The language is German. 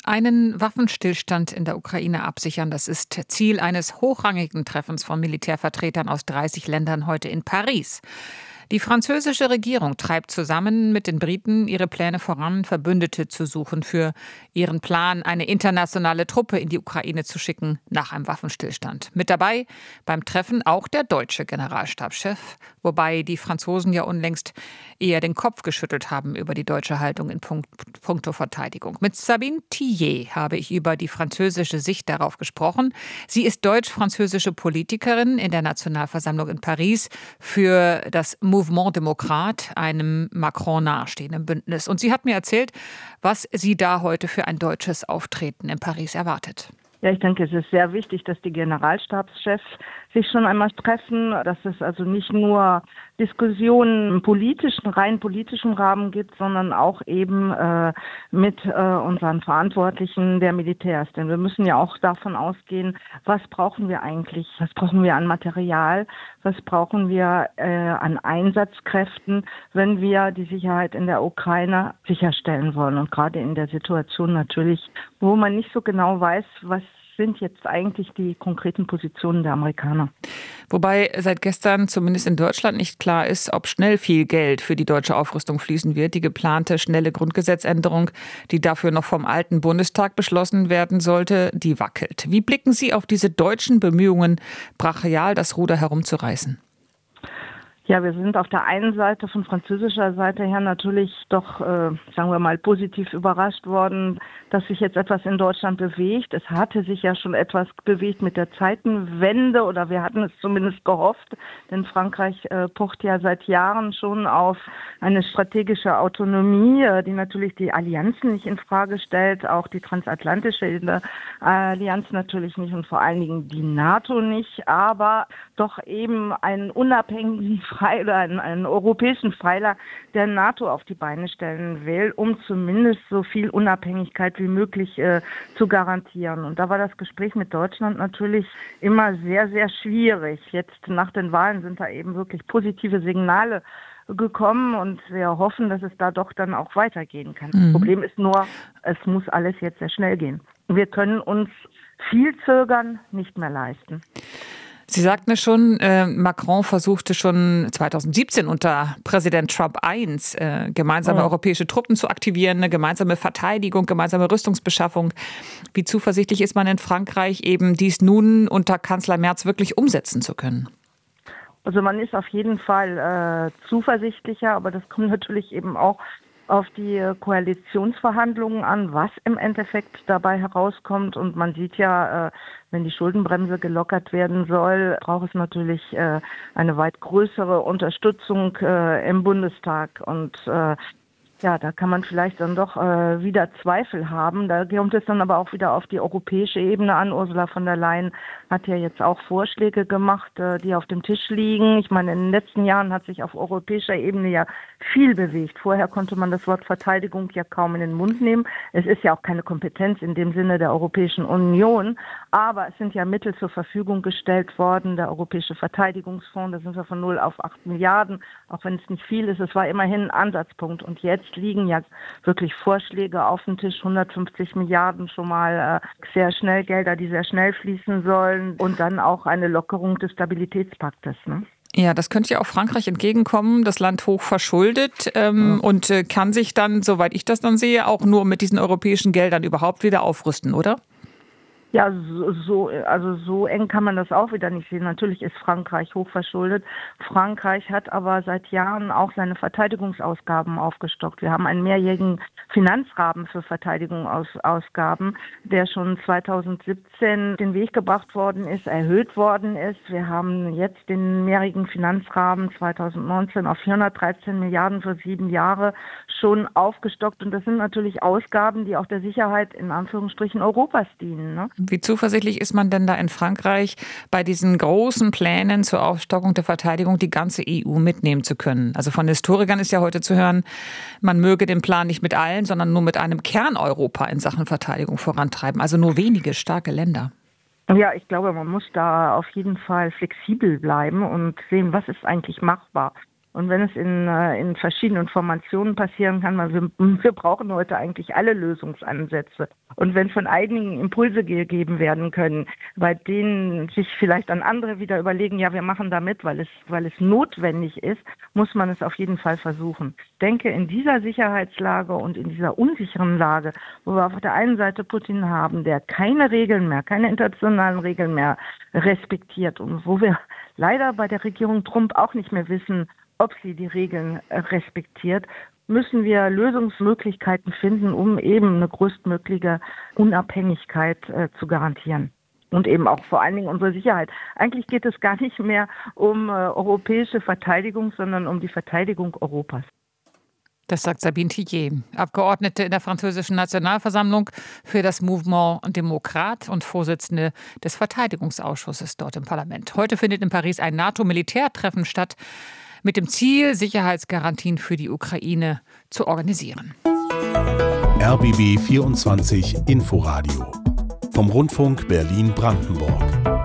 Einen Waffenstillstand in der Ukraine absichern, das ist Ziel eines hochrangigen Treffens von Militärvertretern aus 30 Ländern heute in Paris. Die französische Regierung treibt zusammen mit den Briten ihre Pläne voran, Verbündete zu suchen für ihren Plan, eine internationale Truppe in die Ukraine zu schicken nach einem Waffenstillstand. Mit dabei beim Treffen auch der deutsche Generalstabschef, wobei die Franzosen ja unlängst eher den Kopf geschüttelt haben über die deutsche Haltung in puncto Verteidigung. Mit Sabine Thier habe ich über die französische Sicht darauf gesprochen. Sie ist deutsch-französische Politikerin in der Nationalversammlung in Paris für das Mouvement Démocrate, einem Macron nahestehenden Bündnis. Und sie hat mir erzählt, was sie da heute für ein deutsches Auftreten in Paris erwartet. Ja, ich denke, es ist sehr wichtig, dass die Generalstabschefs sich schon einmal treffen, dass es also nicht nur Diskussionen im rein politischen Rahmen gibt, sondern auch eben mit unseren Verantwortlichen der Militärs. Denn wir müssen ja auch davon ausgehen, was brauchen wir eigentlich? Was brauchen wir an Material? Was brauchen wir an Einsatzkräften, wenn wir die Sicherheit in der Ukraine sicherstellen wollen? Und gerade in der Situation natürlich, wo man nicht so genau weiß, was sind jetzt eigentlich die konkreten Positionen der Amerikaner. Wobei seit gestern zumindest in Deutschland nicht klar ist, ob schnell viel Geld für die deutsche Aufrüstung fließen wird. Die geplante schnelle Grundgesetzänderung, die dafür noch vom alten Bundestag beschlossen werden sollte, die wackelt. Wie blicken Sie auf diese deutschen Bemühungen, brachial das Ruder herumzureißen? Ja, wir sind auf der einen Seite von französischer Seite her natürlich doch, sagen wir mal, positiv überrascht worden, dass sich jetzt etwas in Deutschland bewegt. Es hatte sich ja schon etwas bewegt mit der Zeitenwende oder wir hatten es zumindest gehofft, denn Frankreich pocht ja seit Jahren schon auf eine strategische Autonomie, die natürlich die Allianzen nicht in Frage stellt, auch die transatlantische Allianz natürlich nicht und vor allen Dingen die NATO nicht, aber doch eben einen unabhängigen oder einen europäischen Pfeiler der NATO auf die Beine stellen will, um zumindest so viel Unabhängigkeit wie möglich zu garantieren. Und da war das Gespräch mit Deutschland natürlich immer sehr, sehr schwierig. Jetzt nach den Wahlen sind da eben wirklich positive Signale gekommen und wir hoffen, dass es da doch dann auch weitergehen kann. Das Problem ist nur, es muss alles jetzt sehr schnell gehen. Wir können uns viel Zögern nicht mehr leisten. Sie sagten es schon, Macron versuchte schon 2017 unter Präsident Trump I gemeinsame europäische Truppen zu aktivieren, eine gemeinsame Verteidigung, gemeinsame Rüstungsbeschaffung. Wie zuversichtlich ist man in Frankreich, eben dies nun unter Kanzler Merz wirklich umsetzen zu können? Also man ist auf jeden Fall zuversichtlicher, aber das kommt natürlich eben auch auf die Koalitionsverhandlungen an, was im Endeffekt dabei herauskommt. Und man sieht ja, wenn die Schuldenbremse gelockert werden soll, braucht es natürlich eine weit größere Unterstützung im Bundestag. Und ja, da kann man vielleicht dann doch wieder Zweifel haben. Da kommt es dann aber auch wieder auf die europäische Ebene an. Ursula von der Leyen hat ja jetzt auch Vorschläge gemacht, die auf dem Tisch liegen. Ich meine, in den letzten Jahren hat sich auf europäischer Ebene ja viel bewegt. Vorher konnte man das Wort Verteidigung ja kaum in den Mund nehmen. Es ist ja auch keine Kompetenz in dem Sinne der Europäischen Union. Aber es sind ja Mittel zur Verfügung gestellt worden. Der Europäische Verteidigungsfonds, da sind wir von 0 auf 8 Milliarden. Auch wenn es nicht viel ist, es war immerhin ein Ansatzpunkt. Und jetzt liegen ja wirklich Vorschläge auf dem Tisch, 150 Milliarden schon mal sehr schnell Gelder, die sehr schnell fließen sollen und dann auch eine Lockerung des Stabilitätspaktes, ne? Ja, das könnte ja auch Frankreich entgegenkommen, das Land hoch verschuldet und kann sich dann, soweit ich das dann sehe, auch nur mit diesen europäischen Geldern überhaupt wieder aufrüsten, oder? Ja, so eng kann man das auch wieder nicht sehen. Natürlich ist Frankreich hochverschuldet. Frankreich hat aber seit Jahren auch seine Verteidigungsausgaben aufgestockt. Wir haben einen mehrjährigen Finanzrahmen für Verteidigungsausgaben, der schon 2017 den Weg gebracht worden ist, erhöht worden ist. Wir haben jetzt den mehrjährigen Finanzrahmen 2019 auf 413 Milliarden für 7 Jahre schon aufgestockt. Und das sind natürlich Ausgaben, die auch der Sicherheit in Anführungsstrichen Europas dienen, ne? Wie zuversichtlich ist man denn da in Frankreich, bei diesen großen Plänen zur Aufstockung der Verteidigung die ganze EU mitnehmen zu können? Also von Historikern ist ja heute zu hören, man möge den Plan nicht mit allen, sondern nur mit einem Kerneuropa in Sachen Verteidigung vorantreiben. Also nur wenige starke Länder. Ja, ich glaube, man muss da auf jeden Fall flexibel bleiben und sehen, was ist eigentlich machbar. Und wenn es in verschiedenen Formationen passieren kann, weil wir brauchen heute eigentlich alle Lösungsansätze. Und wenn von einigen Impulse gegeben werden können, bei denen sich vielleicht dann andere wieder überlegen, ja, wir machen da mit, weil es notwendig ist, muss man es auf jeden Fall versuchen. Ich denke, in dieser Sicherheitslage und in dieser unsicheren Lage, wo wir auf der einen Seite Putin haben, der keine Regeln mehr, keine internationalen Regeln mehr respektiert und wo wir leider bei der Regierung Trump auch nicht mehr wissen, ob sie die Regeln respektiert, müssen wir Lösungsmöglichkeiten finden, um eben eine größtmögliche Unabhängigkeit zu garantieren. Und eben auch vor allen Dingen unsere Sicherheit. Eigentlich geht es gar nicht mehr um europäische Verteidigung, sondern um die Verteidigung Europas. Das sagt Sabine Thier, Abgeordnete in der französischen Nationalversammlung für das Mouvement Démocrate und Vorsitzende des Verteidigungsausschusses dort im Parlament. Heute findet in Paris ein NATO-Militärtreffen statt, mit dem Ziel, Sicherheitsgarantien für die Ukraine zu organisieren. RBB 24 Inforadio vom Rundfunk Berlin-Brandenburg.